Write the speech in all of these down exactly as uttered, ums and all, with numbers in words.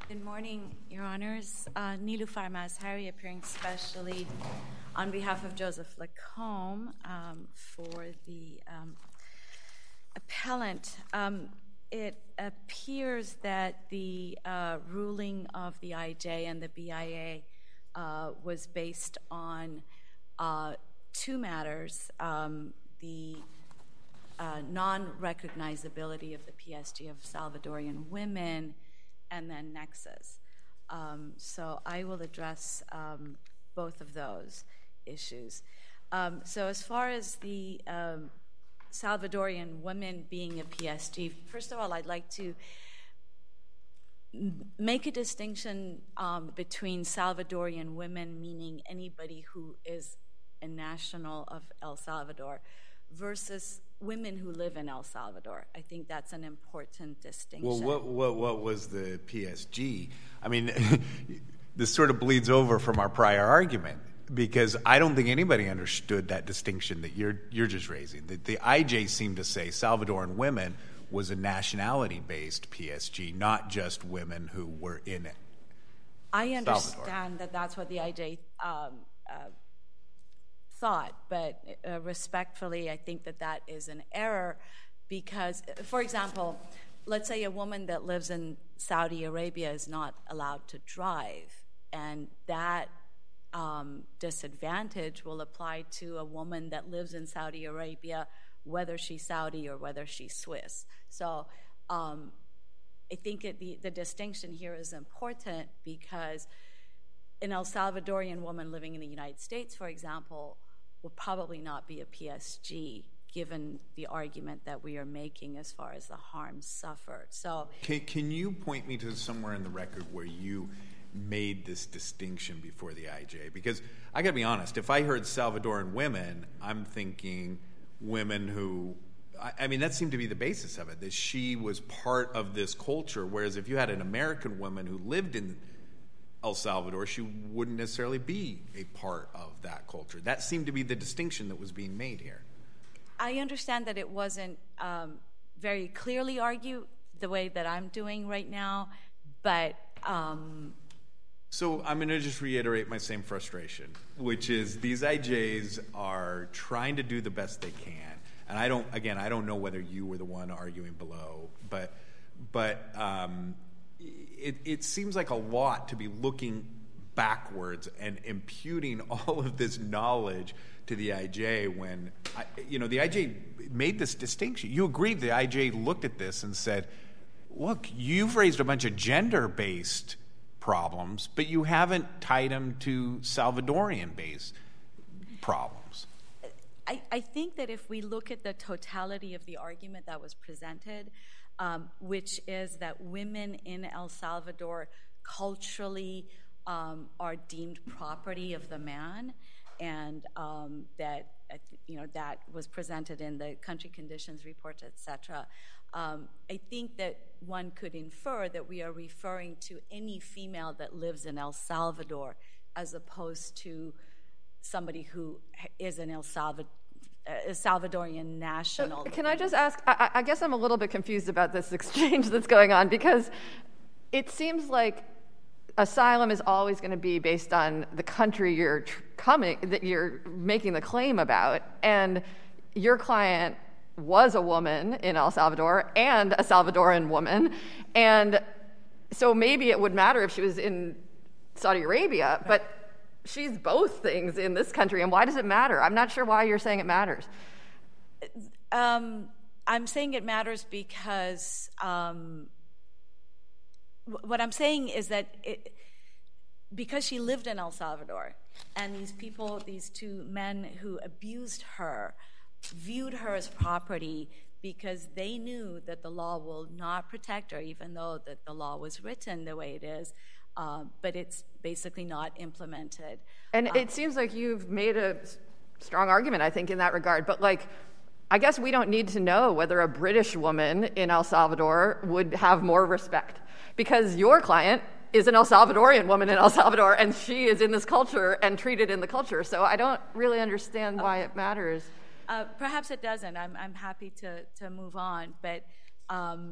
Good morning, Your Honors. Uh, Nilufar Mazhari appearing specially on behalf of Joseph Lacombe um, for the um, appellant. Um, it appears that the uh, ruling of the I J and the B I A uh, was based on uh, two matters, um, the uh, non-recognizability of the P S G of Salvadorian women, and then nexus. Um, so I will address um, both of those issues. Um, so as far as the um, Salvadorian women being a P S G, first of all, I'd like to m- make a distinction um, between Salvadorian women, meaning anybody who is a national of El Salvador, versus women who live in El Salvador. I think that's an important distinction. Well, what what what was the P S G? I mean, this sort of bleeds over from our prior argument, because I don't think anybody understood that distinction that you're you're just raising. The, the I J seemed to say Salvadoran women was a nationality-based P S G, not just women who were in it. I understand Salvador. that that's what the I J um, uh, thought, but uh, respectfully, I think that that is an error because, for example, let's say a woman that lives in Saudi Arabia is not allowed to drive, and that um, disadvantage will apply to a woman that lives in Saudi Arabia, whether she's Saudi or whether she's Swiss. So um, I think it, the, the distinction here is important because an El Salvadorian woman living in the United States, for example, will probably not be a P S G, given the argument that we are making as far as the harm suffered. So, can, can you point me to somewhere in the record where you made this distinction before the I J? Because I got to be honest, if I heard Salvadoran women, I'm thinking women who, I, I mean, that seemed to be the basis of it, that she was part of this culture, whereas if you had an American woman who lived in El Salvador, she wouldn't necessarily be a part of that culture. That seemed to be the distinction that was being made here. I understand that it wasn't um, very clearly argued the way that I'm doing right now, but... Um... So I'm going to just reiterate my same frustration, which is these I Js are trying to do the best they can. And I don't, again, I don't know whether you were the one arguing below, but... but um, It, it seems like a lot to be looking backwards and imputing all of this knowledge to the I J when, I, you know, the I J made this distinction. You agreed the I J looked at this and said, look, you've raised a bunch of gender-based problems, but you haven't tied them to Salvadorian-based problems. I, I think that if we look at the totality of the argument that was presented, Um, which is that women in El Salvador culturally um, are deemed property of the man, and um, that uh, you know that was presented in the country conditions report, et cetera. Um, I think that one could infer that we are referring to any female that lives in El Salvador, as opposed to somebody who is an El Salvador. A Salvadorian national. So can I just ask, I, I guess I'm a little bit confused about this exchange that's going on, because it seems like asylum is always going to be based on the country you're tr- coming, that you're making the claim about, and your client was a woman in El Salvador and a Salvadoran woman, and so maybe it would matter if she was in Saudi Arabia, right. But she's both things in this country, and why does it matter? I'm not sure why you're saying it matters. Um, I'm saying it matters because um, w- what I'm saying is that it, because she lived in El Salvador, and these people, these two men who abused her, viewed her as property because they knew that the law will not protect her, even though that the law was written the way it is. Uh, but it's basically not implemented. And um, it seems like you've made a strong argument, I think, in that regard. But, like, I guess we don't need to know whether a British woman in El Salvador would have more respect, because your client is an El Salvadorian woman in El Salvador, and she is in this culture and treated in the culture. So I don't really understand why it matters. Uh, perhaps it doesn't. I'm, I'm happy to, to move on. But... Um,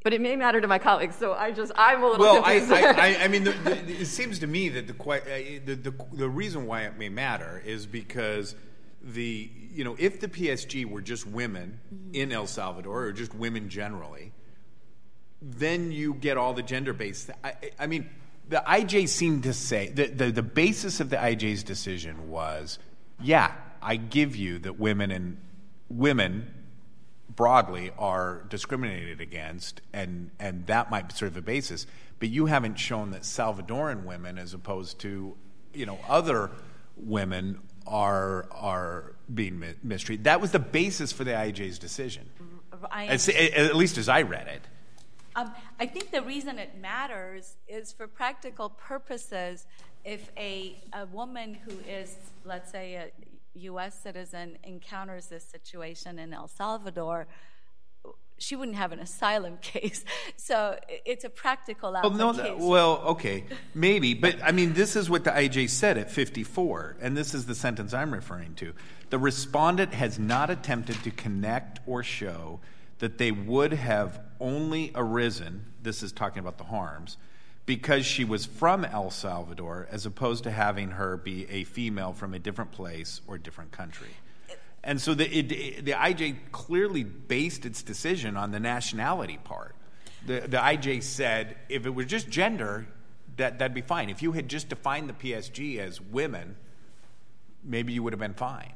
But it may matter to my colleagues, so I just, I'm a little well, confused. I, I, I mean, the, the, it seems to me that the, the, the, the reason why it may matter is because the, you know, if the P S G were just women mm-hmm. in El Salvador, or just women generally, then you get all the gender-based. I, I mean, the I J seemed to say, the, the, the basis of the I J's decision was, yeah, I give you that women and women broadly are discriminated against, and, and that might be sort of a basis. But you haven't shown that Salvadoran women, as opposed to, you know, other women, are are being mi- mistreated. That was the basis for the I J's decision, as, at least as I read it. Um, I think the reason it matters is for practical purposes. If a, a woman who is, let's say, a U S citizen encounters this situation in El Salvador, she wouldn't have an asylum case. So it's a practical application. Well, no, well, okay, maybe. But, I mean, this is what the I J said at fifty-four, and this is the sentence I'm referring to. The respondent has not attempted to connect or show that they would have only arisen, this is talking about the harms, because she was from El Salvador, as opposed to having her be a female from a different place or different country. And so the, it, the I J clearly based its decision on the nationality part. The, the I J said if it was just gender, that, that'd be fine. If you had just defined the P S G as women, maybe you would have been fine.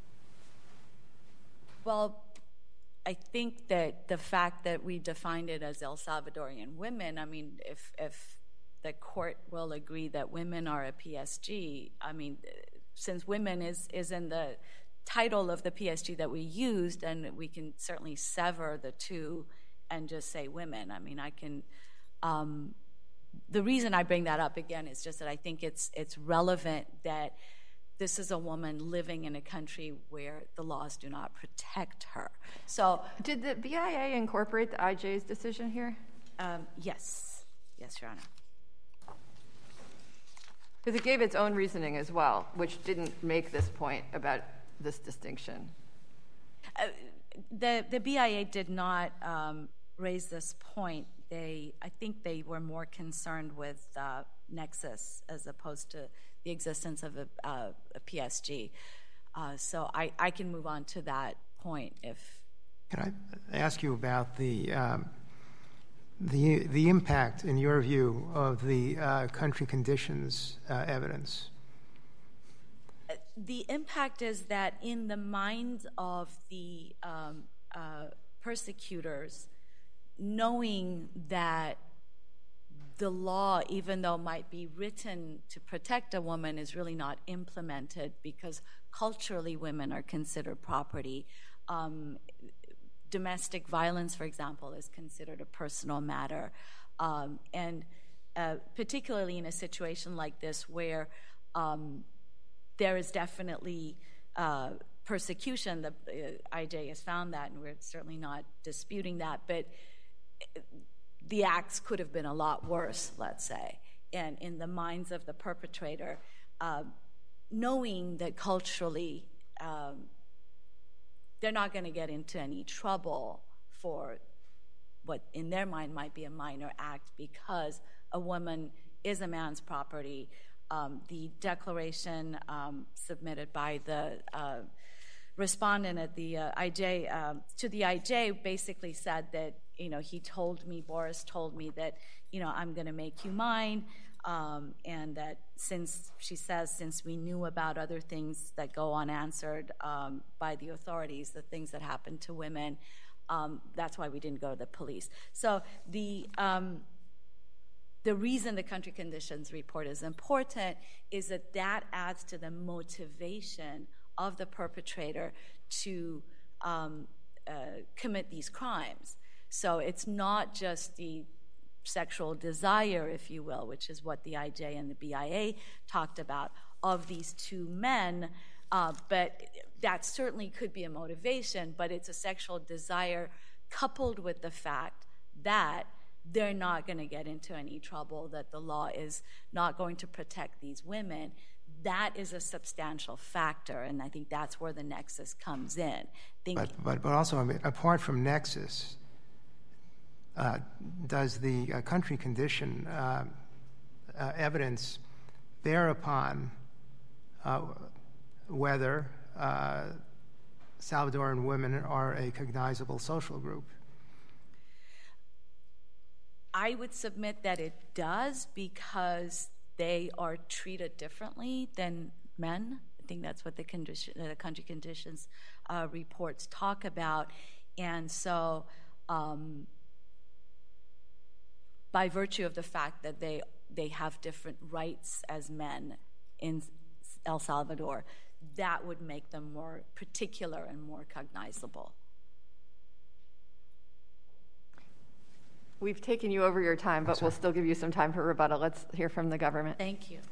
Well, I think that the fact that we defined it as El Salvadorian women, I mean, if if the court will agree that women are a P S G, I mean, since women is, is in the title of the P S G that we used, and we can certainly sever the two and just say women. I mean, I can, um, the reason I bring that up again is just that I think it's it's relevant that this is a woman living in a country where the laws do not protect her. So, did the B I A incorporate the I J's decision here? Um, yes. Yes, Your Honor. Because it gave its own reasoning as well, which didn't make this point about this distinction. Uh, the the B I A did not um, raise this point. They, I think, they were more concerned with uh, nexus as opposed to the existence of a, uh, a P S G. Uh, so I, I can move on to that point if. Can I ask you about the um, the the impact, in your view, of the uh, country conditions uh, evidence? The impact is that in the minds of the um, uh, persecutors, knowing that the law, even though might be written to protect a woman, is really not implemented because culturally women are considered property. Um, domestic violence, for example, is considered a personal matter. Um, and uh, particularly in a situation like this where um, there is definitely uh, persecution, the uh, I J has found that, and we're certainly not disputing that, but the acts could have been a lot worse, let's say. And in the minds of the perpetrator, uh, knowing that culturally um, they're not going to get into any trouble for what in their mind might be a minor act because a woman is a man's property. Um, the declaration um, submitted by the uh, respondent at the uh, I J um, to the I J basically said that, you know, he told me, Boris told me that, you know, I'm going to make you mine, um, and that since, she says, since we knew about other things that go unanswered um, by the authorities, the things that happen to women, um, that's why we didn't go to the police. So the um, the reason the country conditions report is important is that that adds to the motivation of the perpetrator to um, uh, commit these crimes. So it's not just the sexual desire, if you will, which is what the I J and the B I A talked about, of these two men, uh, but that certainly could be a motivation, but it's a sexual desire coupled with the fact that they're not going to get into any trouble, that the law is not going to protect these women. That is a substantial factor, and I think that's where the nexus comes in. Think- but, but but also, I mean, apart from nexus, uh, does the uh, country condition uh, uh, evidence bear upon uh, whether uh, Salvadoran women are a cognizable social group? I would submit that it does, because they are treated differently than men. I think that's what the, condition, the country conditions uh, reports talk about. And so um, by virtue of the fact that they, they have different rights as men in El Salvador, that would make them more particular and more cognizable. We've taken you over your time, but we'll still give you some time for rebuttal. Let's hear from the government. Thank you.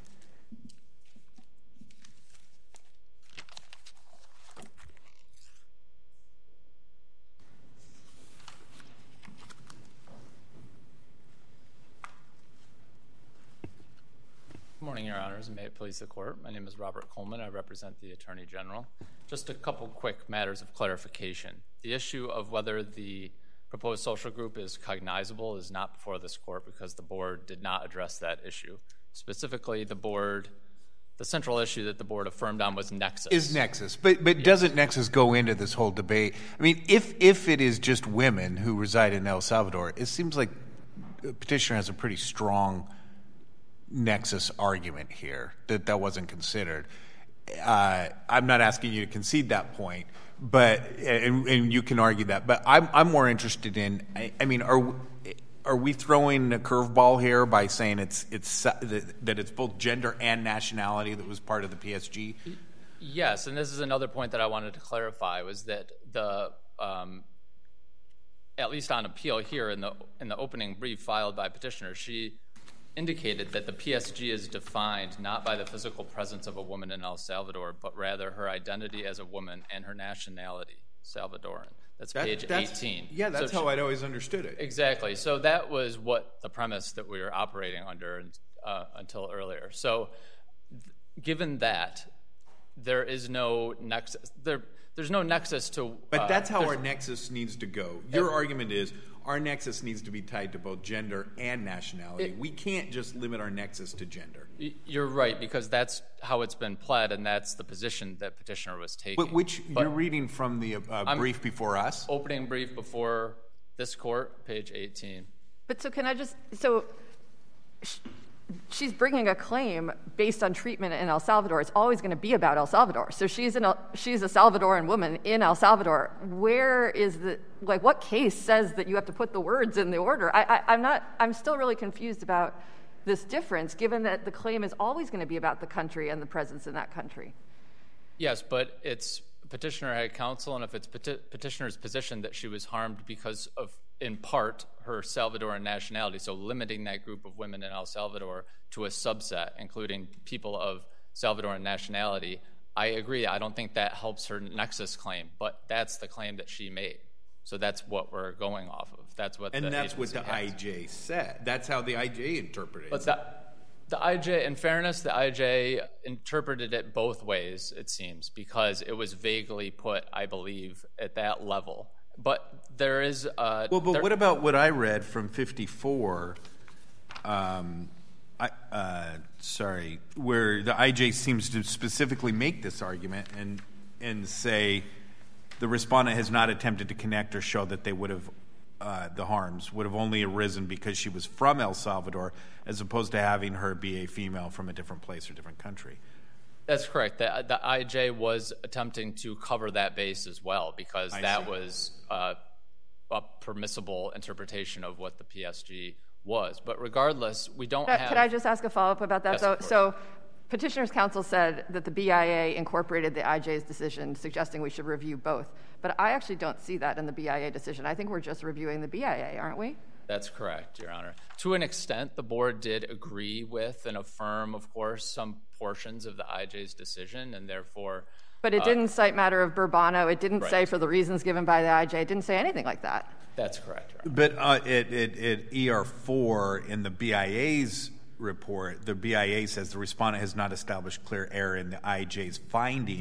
Good morning, Your Honors, and may it please the Court. My name is Robert Coleman. I represent the Attorney General. Just a couple quick matters of clarification. The issue of whether the proposed social group is cognizable is not before this Court because the Board did not address that issue. Specifically, the Board, the central issue that the Board affirmed on was nexus. Is nexus. But but yes. Doesn't nexus go into this whole debate? I mean, if, if it is just women who reside in El Salvador, it seems like the petitioner has a pretty strong nexus argument here that that wasn't considered. Uh, I'm not asking you to concede that point, but and, and you can argue that. But I'm I'm more interested in. I, I mean, are are we throwing a curveball here by saying it's it's that it's both gender and nationality that was part of the P S G? Yes, and this is another point that I wanted to clarify was that the um, at least on appeal here in the in the opening brief filed by petitioner, she indicated that the P S G is defined not by the physical presence of a woman in El Salvador, but rather her identity as a woman and her nationality, Salvadoran. That's that, page that's, eighteen. Yeah, that's so how she, I'd always understood it. Exactly. So that was what the premise that we were operating under uh, until earlier. So th- given that, there is no nexus. There, there's no nexus to... But uh, that's how our nexus needs to go. Your uh, argument is our nexus needs to be tied to both gender and nationality. It, we can't just limit our nexus to gender. You're right, because that's how it's been pled, and that's the position that petitioner was taking. But which but you're reading from the uh, brief before us? Opening brief before this court, page eighteen. But so can I just... So sh- she's bringing a claim based on treatment in El Salvador. It's always going to be about El Salvador. So she's, an, she's a Salvadoran woman in El Salvador. Where is the... Like, what case says that you have to put the words in the order? I, I, I'm not... I'm still really confused about this difference, given that the claim is always going to be about the country and the presence in that country. Yes, but it's petitioner had counsel, and if it's peti- petitioner's position that she was harmed because of, in part, her Salvadoran nationality, so limiting that group of women in El Salvador to a subset, including people of Salvadoran nationality, I agree. I don't think that helps her nexus claim, but that's the claim that she made. So that's what we're going off of. That's what and the that's what the has. I J said. That's how the I J interpreted it. But that, the I J, in fairness, the I J interpreted it both ways, it seems, because it was vaguely put, I believe, at that level. But there is... Uh, well, but there, what about what I read from fifty-four, um, I, uh, sorry, where the I J seems to specifically make this argument and and say the respondent has not attempted to connect or show that they would have, uh, the harms would have only arisen because she was from El Salvador, as opposed to having her be a female from a different place or different country. That's correct. The, the I J was attempting to cover that base as well, because I that see. was uh, a permissible interpretation of what the P S G was. But regardless, we don't could, have... Could I just ask a follow-up about that? Yes, so, so petitioner's counsel said that the B I A incorporated the I J's decision, suggesting we should review both. But I actually don't see that in the B I A decision. I think we're just reviewing the B I A, aren't we? That's correct, Your Honor. To an extent, the board did agree with and affirm, of course, some portions of the I J's decision, and therefore... But it uh, didn't cite matter of Burbano. It didn't right. say for the reasons given by the I J. It didn't say anything like that. That's correct, Your Honor. But uh, at, at, at E R four in the B I A's report, the B I A says the respondent has not established clear error in the I J's finding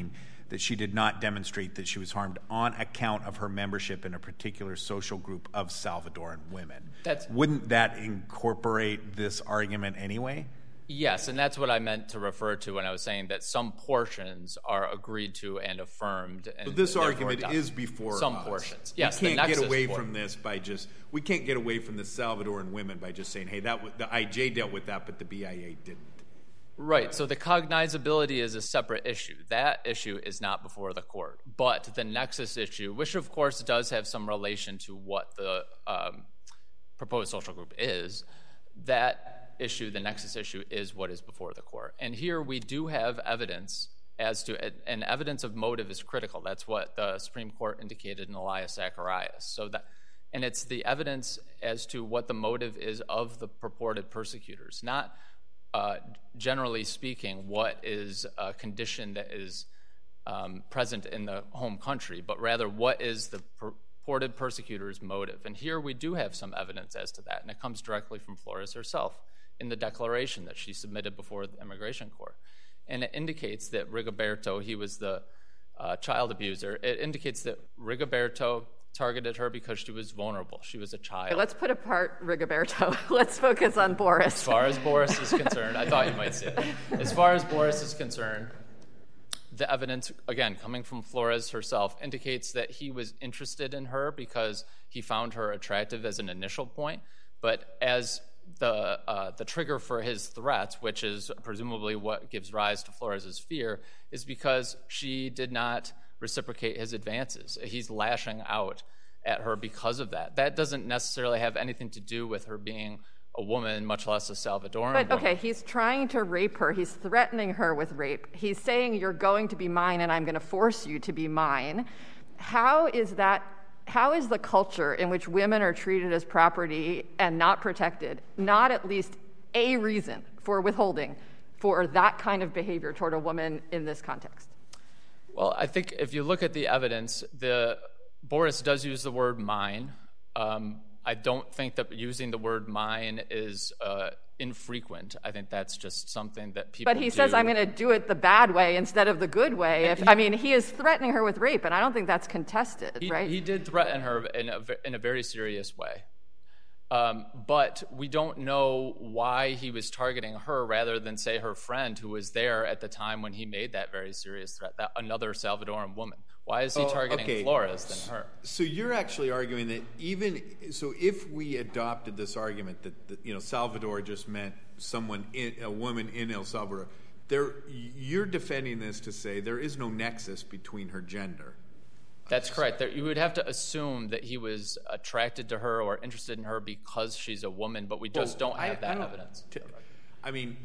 that she did not demonstrate that she was harmed on account of her membership in a particular social group of Salvadoran women. That's, Wouldn't that incorporate this argument anyway? Yes, and that's what I meant to refer to when I was saying that some portions are agreed to and affirmed. And but this argument adopted. is before some us. portions. Yes, we can't the get away for, from this by just we can't get away from the Salvadoran women by just saying, hey, that w- the I J dealt with that, but the B I A didn't. Right. So the cognizability is a separate issue. That issue is not before the court, but the nexus issue, which of course does have some relation to what the um, proposed social group is, that issue, the nexus issue, is what is before the court. And here we do have evidence as to, and evidence of motive is critical. That's what the Supreme Court indicated in Elias Zacharias. So that, and it's the evidence as to what the motive is of the purported persecutors, not uh, generally speaking what is a condition that is um, present in the home country, but rather what is the per- purported persecutor's motive. And here we do have some evidence as to that, and it comes directly from Flores herself in the declaration that she submitted before the immigration court. And it indicates that Rigoberto, he was the uh, child abuser, it indicates that Rigoberto targeted her because she was vulnerable. She was a child. Okay, let's put apart Rigoberto. Let's focus on Boris. As far as Boris is concerned, I thought you might say that. As far as Boris is concerned, the evidence, again, coming from Flores herself, indicates that he was interested in her because he found her attractive as an initial point, but as the uh, the trigger for his threats, which is presumably what gives rise to Flores's fear, is because she did not reciprocate his advances. He's lashing out at her because of that. That doesn't necessarily have anything to do with her being a woman, much less a Salvadoran But, okay, woman. he's trying to rape her. He's threatening her with rape. He's saying, you're going to be mine and I'm going to force you to be mine. How is that, how is the culture in which women are treated as property and not protected not at least a reason for withholding for that kind of behavior toward a woman in this context? Well, I think if you look at the evidence, the Boris does use the word mine. Um, I don't think that using the word mine is uh, infrequent. I think that's just something that people But he do. says, I'm going to do it the bad way instead of the good way. If, he, I mean, he is threatening her with rape, and I don't think that's contested, he, right? He did threaten her in a, in a very serious way. Um, but we don't know why he was targeting her rather than, say, her friend who was there at the time when he made that very serious threat, that another Salvadoran woman. Why is he Oh, targeting okay. Flores than her? So you're actually arguing that even so, if we adopted this argument that, that you know Salvador just meant someone, in, a woman in El Salvador, there you're defending this to say there is no nexus between her gender. That's correct. There, you would have to assume that he was attracted to her or interested in her because she's a woman, but we just Well, don't have I, that I don't, evidence. T- I mean,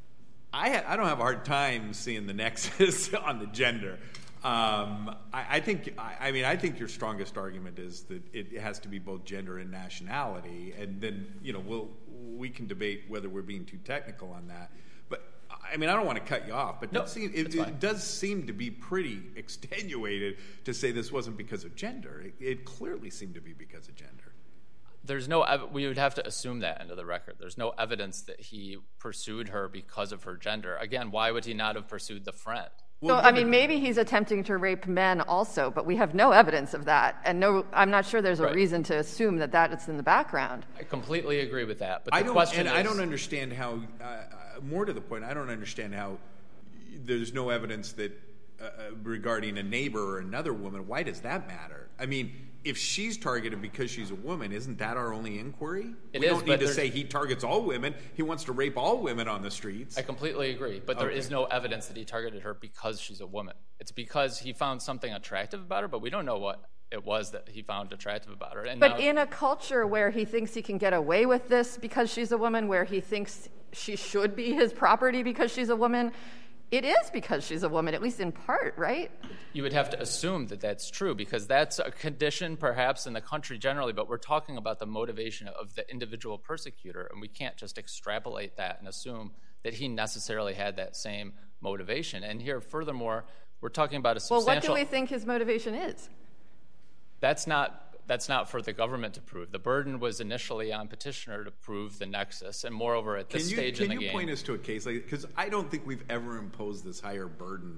I I don't have a hard time seeing the nexus on the gender. Um, I, I think I, I mean I think your strongest argument is that it has to be both gender and nationality, and then you know we'll we can debate whether we're being too technical on that. But I mean I don't want to cut you off, but No, it, seem, it, it's fine. it does seem to be pretty extenuated to say this wasn't because of gender. It, it clearly seemed to be because of gender. There's no. ev- We would have to assume that into the record. There's no evidence that he pursued her because of her gender. Again, why would he not have pursued the friend? So, I mean, maybe he's attempting to rape men also, but we have no evidence of that. And no, I'm not sure there's a Right. reason to assume that that is in the background. I completely agree with that. But the I don't, question and is, I don't understand how. Uh, uh, more to the point, I don't understand how there's no evidence that uh, regarding a neighbor or another woman. Why does that matter? I mean, if she's targeted because she's a woman, isn't that our only inquiry? It we is, don't but need to there's- say he targets all women. He wants to rape all women on the streets. I completely agree, but there Okay. is no evidence that he targeted her because she's a woman. It's because he found something attractive about her, but we don't know what it was that he found attractive about her. And But now, in a culture where he thinks he can get away with this because she's a woman, where he thinks she should be his property because she's a woman, it is because she's a woman, at least in part, right? you would have to assume that that's true because that's a condition perhaps in the country generally, but we're talking about the motivation of the individual persecutor, and we can't just extrapolate that and assume that he necessarily had that same motivation. And here, furthermore, we're talking about a Well, substantial... what do we think his motivation is? That's not that's not for the government to prove. The burden was initially on petitioner to prove the nexus, and moreover, at this can you, stage can in the you game, point us to a case like because I don't think we've ever imposed this higher burden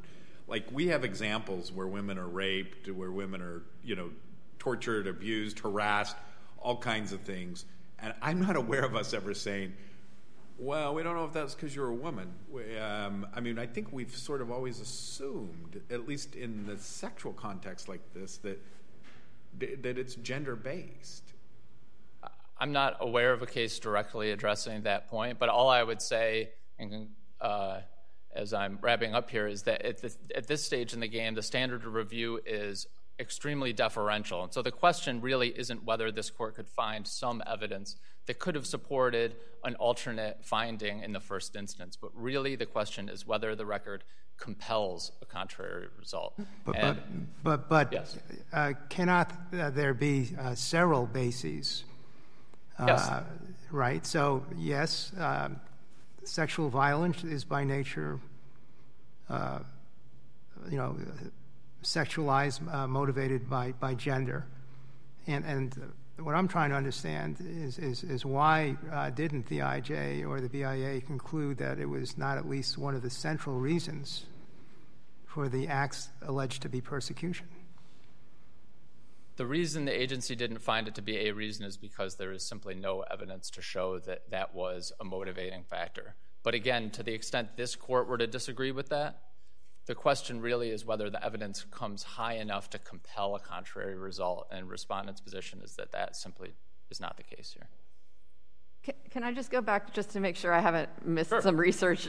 Like, we have examples where women are raped, where women are, you know, tortured, abused, harassed, all kinds of things. And I'm not aware of us ever saying, well, we don't know if that's because you're a woman. We, um, I mean, I think we've sort of always assumed, at least in the sexual context like this, that that it's gender-based. I'm not aware of a case directly addressing that point, but all I would say, and, uh, as I'm wrapping up here, is that at this, at this stage in the game, the standard of review is extremely deferential. And so the question really isn't whether this court could find some evidence that could have supported an alternate finding in the first instance, but really the question is whether the record compels a contrary result. But, and, but, but, but yes. uh, cannot uh, there be uh, several bases? Uh, yes. Right? So, yes, uh, sexual violence is by nature, uh, you know, sexualized, uh, motivated by, by gender. And, and what I'm trying to understand is, is, is why uh, didn't the I J or the B I A conclude that it was not at least one of the central reasons for the acts alleged to be persecution? The reason the agency didn't find it to be a reason is because there is simply no evidence to show that that was a motivating factor. But again, to the extent this court were to disagree with that, the question really is whether the evidence comes high enough to compel a contrary result, and respondent's position is that that simply is not the case here. Can, can I just go back just to make sure I haven't missed Sure. some research?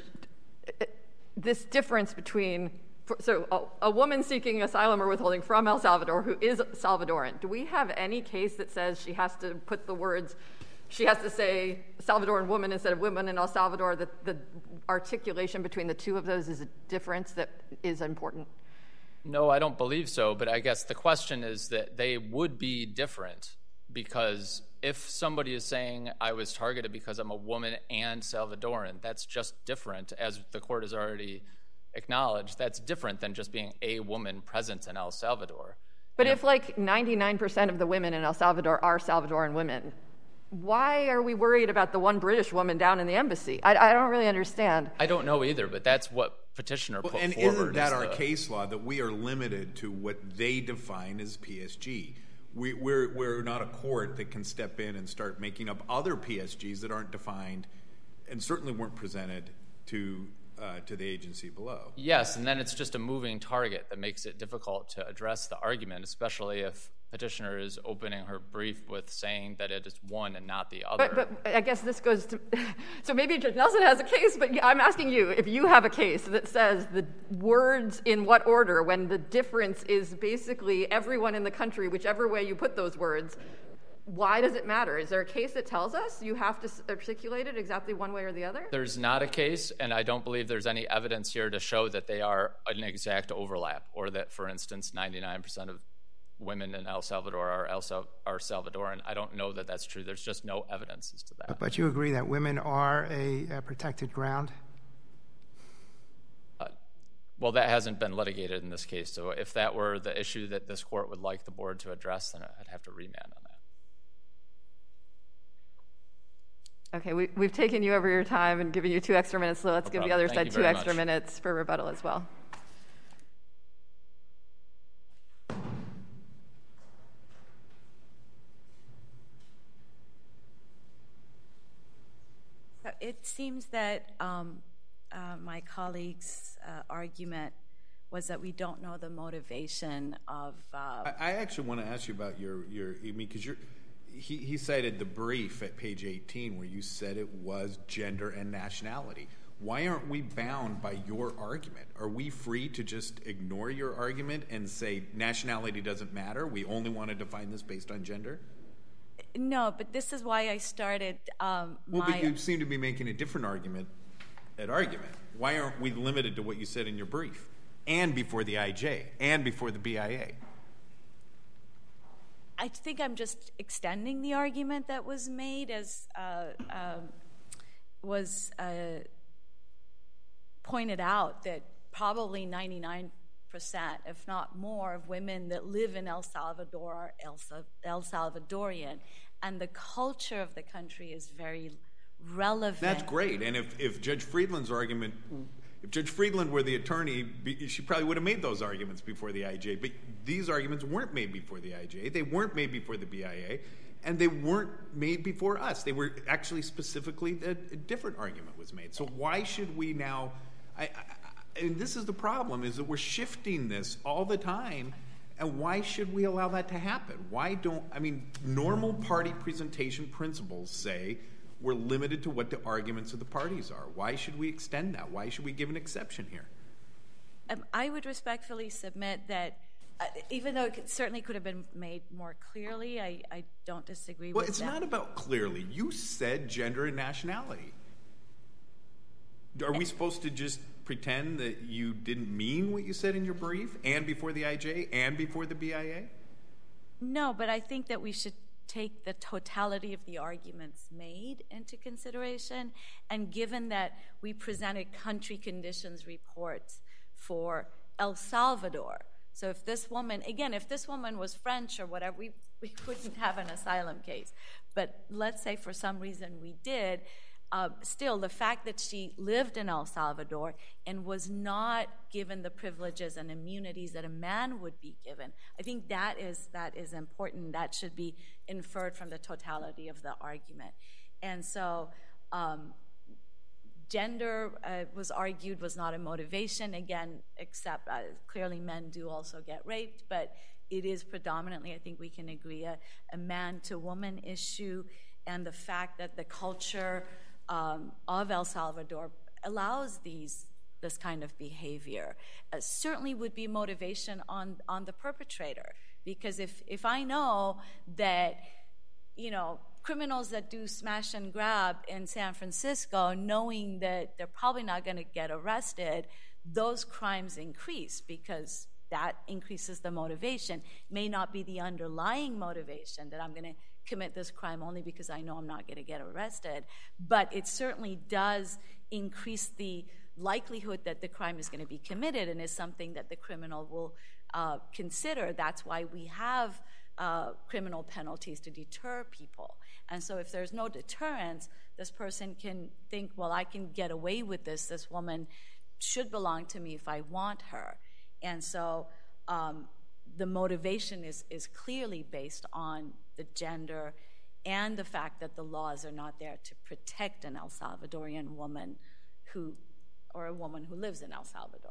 This difference between, so a, a woman seeking asylum or withholding from El Salvador who is Salvadoran, do we have any case that says she has to put the words, she has to say Salvadoran woman instead of women in El Salvador, that the articulation between the two of those is a difference that is important? No, I don't believe so, but I guess the question is that they would be different, because if somebody is saying I was targeted because I'm a woman and Salvadoran, that's just different, as the court has already acknowledged. That's different than just being a woman present in El Salvador. But and if like ninety-nine percent of the women in El Salvador are Salvadoran women, why are we worried about the one British woman down in the embassy? I, I don't really understand. I don't know either, but that's what petitioner Well, put and forward. isn't that as our the, case law, that we are limited to what they define as P S G? We, we're, we're not a court that can step in and start making up other P S Gs that aren't defined and certainly weren't presented to uh, to the agency below. Yes, and then it's just a moving target that makes it difficult to address the argument, especially if petitioner is opening her brief with saying that it is one and not the other. But, but I guess this goes to, so maybe Judge Nelson has a case, but I'm asking you, if you have a case that says the words in what order, when the difference is basically everyone in the country, whichever way you put those words, why does it matter? Is there a case that tells us you have to articulate it exactly one way or the other? There's not a case, and I don't believe there's any evidence here to show that they are an exact overlap, or that, for instance, ninety-nine percent of women in El Salvador are, El Sal- are Salvadoran. I don't know that that's true. There's just no evidence as to that. But, but you agree that women are a, a protected ground? Uh, well, that hasn't been litigated in this case, so if that were the issue that this court would like the board to address, then I'd have to remand on that. Okay, we, we've taken you over your time and given you two extra minutes, so let's No give problem. the other Thank side you two very extra much. minutes for rebuttal as well. So it seems that um, uh, my colleague's uh, argument was that we don't know the motivation of. Uh, I, I actually want to ask you about your, your I mean, because you're, he, he cited the brief at page eighteen where you said it was gender and nationality. Why aren't we bound by your argument? Are we free to just ignore your argument and say nationality doesn't matter? We only want to define this based on gender? no, but this is why I started um, Well, my. but you seem to be making a different argument at argument. Why aren't we limited to what you said in your brief and before the I J and before the B I A? I think I'm just extending the argument that was made, as uh, um, was uh, pointed out, that probably ninety-nine percent, if not more, of women that live in El Salvador are El, El Salvadorian, and the culture of the country is very relevant. That's great. And if, if Judge Friedland's argument If Judge Friedland were the attorney, she probably would have made those arguments before the I J. But these arguments weren't made before the I J. They weren't made before the B I A. And they weren't made before us. They were actually specifically, a, a different argument was made. So why should we now, I, I, and this is the problem, is that we're shifting this all the time, and why should we allow that to happen? Why don't, I mean, normal party presentation principles say we're limited to what the arguments of the parties are. Why should we extend that? Why should we give an exception here? Um, I would respectfully submit that Uh, even though it certainly could have been made more clearly, I, I don't disagree well, with that. that. Well, it's not about clearly. You said gender and nationality. Are we supposed to just pretend that you didn't mean what you said in your brief and before the I J and before the B I A? No, but I think that we should take the totality of the arguments made into consideration. And given that we presented country conditions reports for El Salvador, so if this woman, again, if this woman was French or whatever, we, we wouldn't have an asylum case. But let's say for some reason we did, uh, still the fact that she lived in El Salvador and was not given the privileges and immunities that a man would be given, I think that is, that is important. That should be inferred from the totality of the argument. And so um, gender uh, was argued was not a motivation, again, except uh, clearly men do also get raped, but it is predominantly, I think we can agree, a, a man-to-woman issue, and the fact that the culture um, of El Salvador allows these this kind of behavior uh, certainly would be motivation on, on the perpetrator, because if, if I know that, you know, criminals that do smash and grab in San Francisco, knowing that they're probably not going to get arrested, those crimes increase because that increases the motivation. May not be the underlying motivation that I'm going to commit this crime only because I know I'm not going to get arrested, but it certainly does increase the likelihood that the crime is going to be committed and is something that the criminal will uh, consider. That's why we have uh, criminal penalties to deter people. And so if there's no deterrence, this person can think, well, I can get away with this. This woman should belong to me if I want her. And so um, the motivation is, is clearly based on the gender and the fact that the laws are not there to protect an El Salvadorian woman who, or a woman who lives in El Salvador.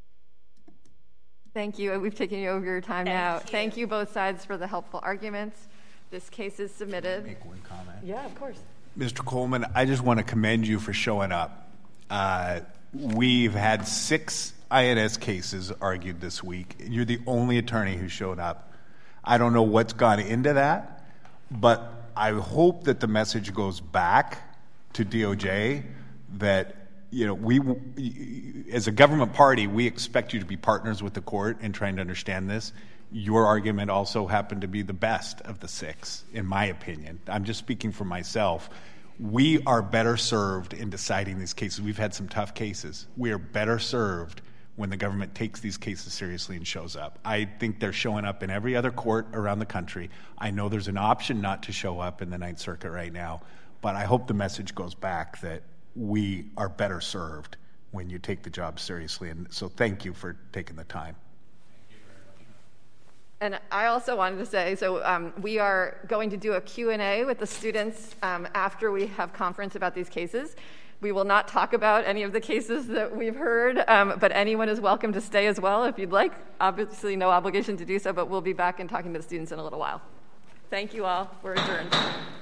Thank you. We've taken you over your time Thank now. you. Thank you both sides for the helpful arguments. This case is submitted. Make one comment. Yeah, of course. Mister Coleman, I just want to commend you for showing up. Uh, we've had six I N S cases argued this week. You're the only attorney who showed up. I don't know what's gone into that, but I hope that the message goes back to D O J that, you know, we, as a government party, we expect you to be partners with the court in trying to understand this. Your argument also happened to be the best of the six, in my opinion. I'm just speaking for myself. We are better served in deciding these cases. We've had some tough cases. We are better served when the government takes these cases seriously and shows up. I think they're showing up in every other court around the country. I know there's an option not to show up in the Ninth Circuit right now, but I hope the message goes back that we are better served when you take the job seriously. And so thank you for taking the time. And I also wanted to say, so um, we are going to do a Q and A with the students um, after we have conference about these cases. We will not talk about any of the cases that we've heard, um, but anyone is welcome to stay as well if you'd like. Obviously, no obligation to do so, but we'll be back and talking to the students in a little while. Thank you all. We're adjourned.